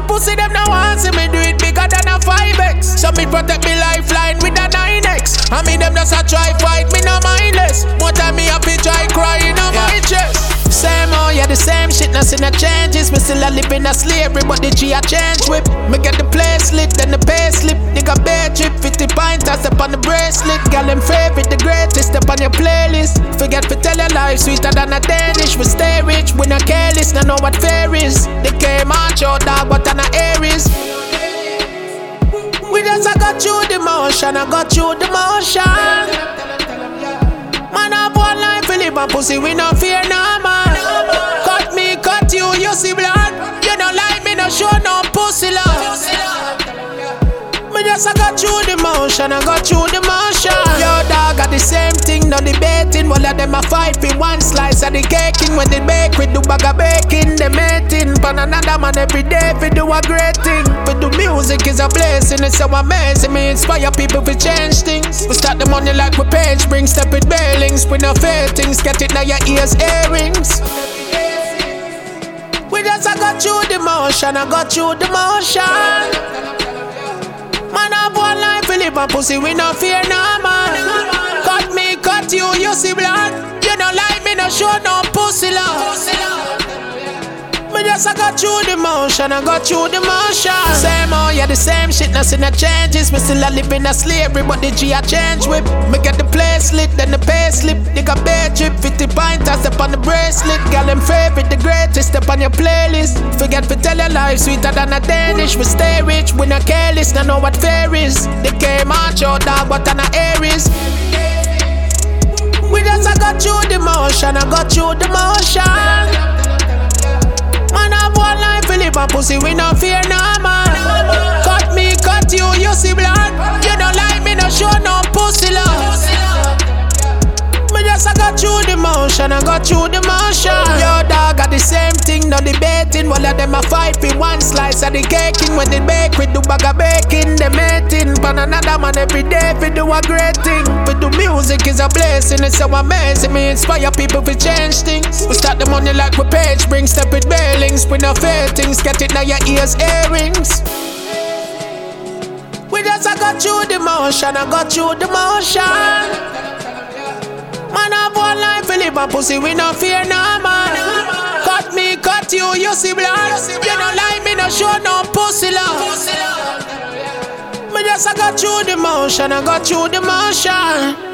the pussy them now want see me do it bigger than a 5x. So me protect me lifeline with a 9x. I mean them just a try fight me no mindless. More time me happy try crying on my chest. Same oh yeah the same shit, nothing a changes. Me still a live in a slavery but the G a change whip. Me get the place lit then the pay slip. Nigga bad trip 50 pints I step on the bracelet. Girl them favorite the greatest step on your playlist. Forget to tell your life sweeter than a Danish. We stay rich we not careless, not know what fair is. They came out your dog but on a Aries. We just I got you the motion, I got you the motion. Man up one life we live and pussy we no fear no man. Cut me, cut you, you see blood. You don't like me, no show no pussy love. Me just I got you the motion, I got you the motion. Yo dog got the same thing, no debating. All of them a fight for one slice of the caking. When they bake with the bag of baking, they mating. Pan another man every day we do a great thing. We do music is a blessing, it's so amazing. Me inspire people to change things. We start the money like we page, bring step with bailings. We no fair things, get it now your ears earrings. We just I got you the motion, I got you the motion. Man have one life we live and pussy we no fear no man. Cut me, cut you, you see blood. You don't like me, no show no pussy love. Me just I got you the motion, I got you the motion. Same oh yeah the same shit, nothing a changes. Me still a live in a slavery but the G a change whip. Me get the place lit then the pay slip. Nigga bad trip 50 pints I step on the bracelet. Girl them favorite the greatest step on your playlist. Forget to tell your life sweeter than a Danish. We stay rich we not careless, not know what fair is. They came out your dog but on a Aries. We just I got you the motion, I got you the motion. Man have one life we live and pussy we no fear no man. Cut me, cut you, you see blood. You don't like me, no show no pussy love. Me just I got you the motion, I got you the motion. Yo dog got the same thing, no debating. All of them a fight for one slice of the caking. When they bake with the bag of baking, they mating. Pan another man every day we do a great thing. We do music is a blessing, it's so amazing. Me inspire people to change things. We start the money like we page, bring step with bailings. We no fair things, get it now your ears earrings. We just I got you the motion, I got you the motion. Man have one life we live and pussy we no fear no man. Cut me, cut you, you see blood. You don't like me, no show no pussy love. Me just I got you the motion, I got you the motion.